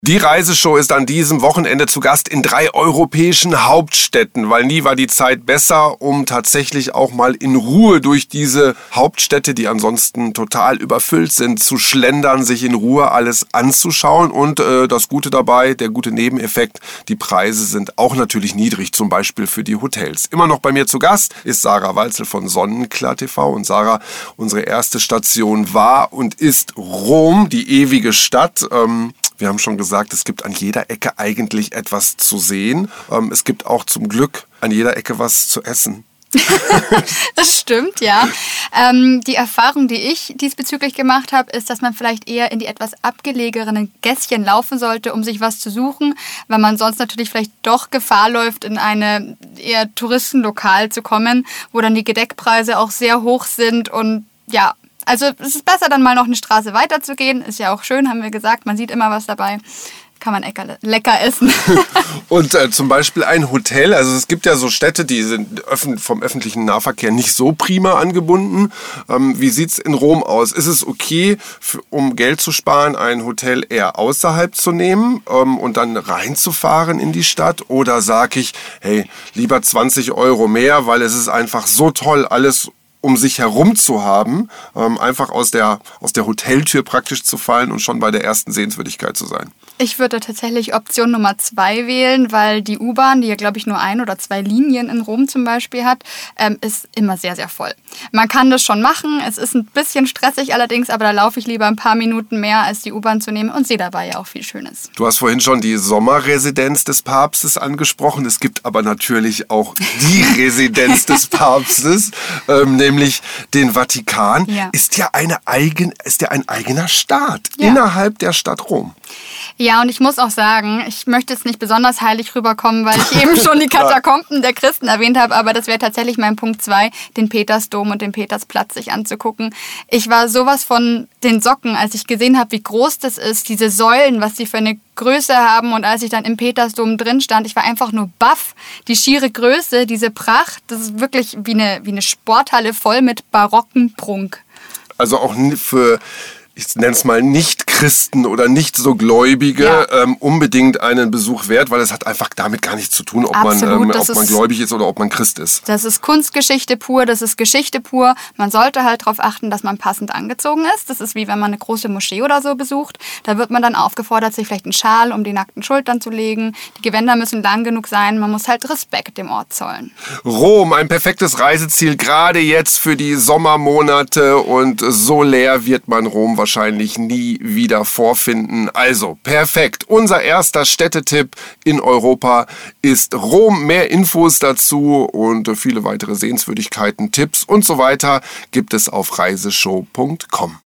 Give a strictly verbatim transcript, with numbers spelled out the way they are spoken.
Die Reiseshow ist an diesem Wochenende zu Gast in drei europäischen Hauptstädten, weil nie war die Zeit besser, um tatsächlich auch mal in Ruhe durch diese Hauptstädte, die ansonsten total überfüllt sind, zu schlendern, sich in Ruhe alles anzuschauen. Und äh, das Gute dabei, der gute Nebeneffekt, die Preise sind auch natürlich niedrig, zum Beispiel für die Hotels. Immer noch bei mir zu Gast ist Sarah Walzel von Sonnenklar T V. Und Sarah, unsere erste Station war und ist Rom, die ewige Stadt. Ähm, wir haben schon gesagt, es gibt an jeder Ecke eigentlich etwas zu sehen. Ähm, es gibt auch zum Glück an jeder Ecke was zu essen. Das stimmt, ja. Ähm, die Erfahrung, die ich diesbezüglich gemacht habe, ist, dass man vielleicht eher in die etwas abgelegenen Gässchen laufen sollte, um sich was zu suchen, weil man sonst natürlich vielleicht doch Gefahr läuft, in eine eher Touristenlokal zu kommen, wo dann die Gedeckpreise auch sehr hoch sind und ja, also es ist besser, dann mal noch eine Straße weiter zu gehen. Ist ja auch schön, haben wir gesagt. Man sieht immer was dabei. Kann man lecker essen. Und äh, zum Beispiel ein Hotel. Also es gibt ja so Städte, die sind öffn- vom öffentlichen Nahverkehr nicht so prima angebunden. Ähm, wie sieht es in Rom aus? Ist es okay, für, um Geld zu sparen, ein Hotel eher außerhalb zu nehmen ähm, und dann reinzufahren in die Stadt? Oder sage ich, hey, lieber zwanzig Euro mehr, weil es ist einfach so toll, alles um sich herum zu haben, ähm, einfach aus der, aus der Hoteltür praktisch zu fallen und schon bei der ersten Sehenswürdigkeit zu sein? Ich würde tatsächlich Option Nummer zwei wählen, weil die U-Bahn, die ja glaube ich nur ein oder zwei Linien in Rom zum Beispiel hat, ähm, ist immer sehr, sehr voll. Man kann das schon machen, es ist ein bisschen stressig allerdings, aber da laufe ich lieber ein paar Minuten mehr, als die U-Bahn zu nehmen und sehe dabei ja auch viel Schönes. Du hast vorhin schon die Sommerresidenz des Papstes angesprochen, es gibt aber natürlich auch die Residenz des Papstes, ähm, nämlich den Vatikan, ja. Ist ja eine eigen, ist ja ein eigener Staat ja. Innerhalb der Stadt Rom. Ja, und ich muss auch sagen, ich möchte jetzt nicht besonders heilig rüberkommen, weil ich eben schon die Katakomben der Christen erwähnt habe, aber das wäre tatsächlich mein Punkt zwei, den Petersdom und den Petersplatz sich anzugucken. Ich war sowas von den Socken, als ich gesehen habe, wie groß das ist, diese Säulen, was sie für eine Größe haben, und als ich dann im Petersdom drin stand, ich war einfach nur baff. Die schiere Größe, diese Pracht, das ist wirklich wie eine, wie eine Sporthalle voll mit barocken Prunk. Also auch für, ich nenne es mal, Nicht-Christen oder nicht so Gläubige ja. ähm, unbedingt einen Besuch wert, weil es hat einfach damit gar nichts zu tun, ob, Absolut, man, ähm, ob ist, man gläubig ist oder ob man Christ ist. Das ist Kunstgeschichte pur, das ist Geschichte pur. Man sollte halt darauf achten, dass man passend angezogen ist. Das ist wie wenn man eine große Moschee oder so besucht. Da wird man dann aufgefordert, sich vielleicht einen Schal um die nackten Schultern zu legen. Die Gewänder müssen lang genug sein. Man muss halt Respekt dem Ort zollen. Rom, ein perfektes Reiseziel, gerade jetzt für die Sommermonate, und so leer wird man Rom wahrscheinlich nie wieder vorfinden. Also perfekt. Unser erster Städtetipp in Europa ist Rom. Mehr Infos dazu und viele weitere Sehenswürdigkeiten, Tipps und so weiter gibt es auf reiseshow punkt com.